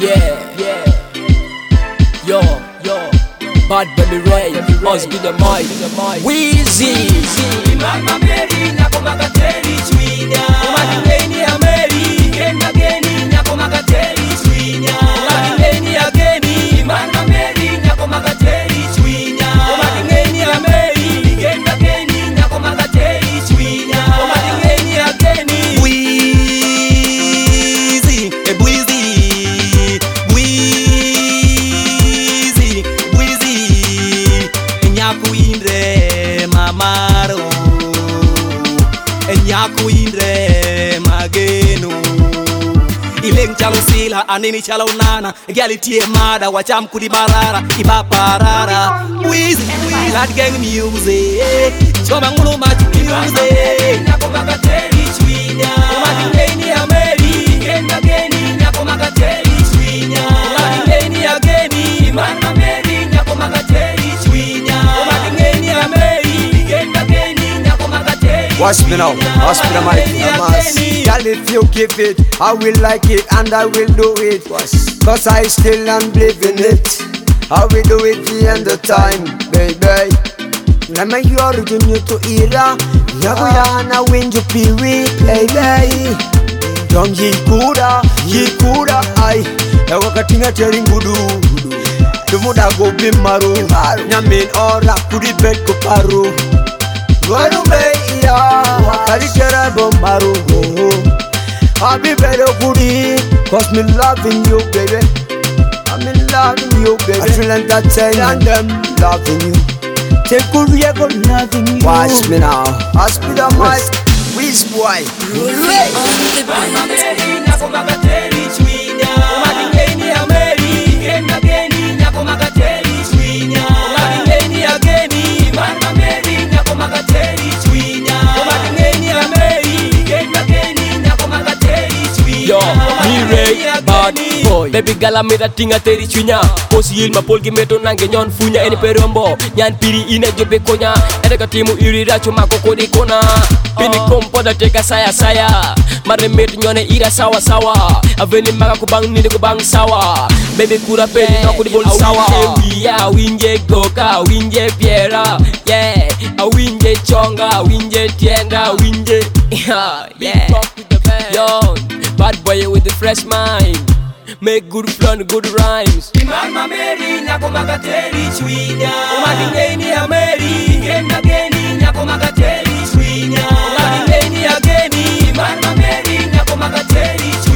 Yeah. Yo. Bad Baby Ray, must be the mic. Weezy. Mama Mary, nyako makateri chwinya. Umadingeni ya Mary, kena geni, nyako makateri chwinya. Umadingeni ya geni, Mama Mary, nyako makateri chwinya. Umadingeni ya Mary, kena geni, nyako makateri chwinya. Umadingeni ya geni. Weezy, Weezy, nyaku indre mamaro, nyaku indre mageno. Ileng chalo sila, anini chalo nana, gali tie mada, wacham kudi marara, ibaparara. Weezy, that gang music, choma ngulu machu music. Nyako makateri chwinya. Umadingeni ya Mary, kena geni, nyako makateri chwinya. Umadingeni ya geni, Mama Mary, nyako makateri chwinya. Umadingeni ya Mary, kena geni, nyako makateri. Watch me now, watch me the mic, Girl, if you give it, I will like it and I will do it. Cause I still am believing it. I will do it the end of time, baby. Lama yoru junyo to ira, yago yana winju piwi, baby. Dom yikura, ay. Yago katinga teringudu. Tumuda go bimaru, nyamin ora kudi bed ko paru. Gwaru ya, kari kera bombaru. I'll be better kudi, cause me loving you, baby. I'm in loving you, baby. I feel entertained and them loving you. Take good, we are good loving you. Watch me now, watch me the mic. Whiz boy. Mama Mary, nyako makateri chwinya. Umadingeni ya Mary, kena geni, nyako makateri chwinya. Umadingeni ya geni, Mama Mary, nyako makateri chwinya. Umadingeni ya Mary, kena geni, nyako makateri chwinya. Yo, me Ray, bad boy. Baby gala mera tinga teri chunya. Kosi il mapol gimeto nange nyon funya eni perombo. Nyan piri ine jobe konya. Edeka timu irira chuma koko di kona. Pini kompoda teka saya. Mare met nyone ira sawa. Aveni maga kubang nini kubang sawa. Baby kura peni noko di bol sawa. Awinje goka, awinje piera. Yeah, awinje chonga, awinje tienda, awinje. Yeah. Yo, bad boy with the fresh mind. Make good flow and good rhymes. Mama Mary, nyako makateri chwinya. Umadingeni ya Mary, kena geni, nyako makateri chwinya. Umadingeni ya geni, Mama Mary, nyako makateri chwinya.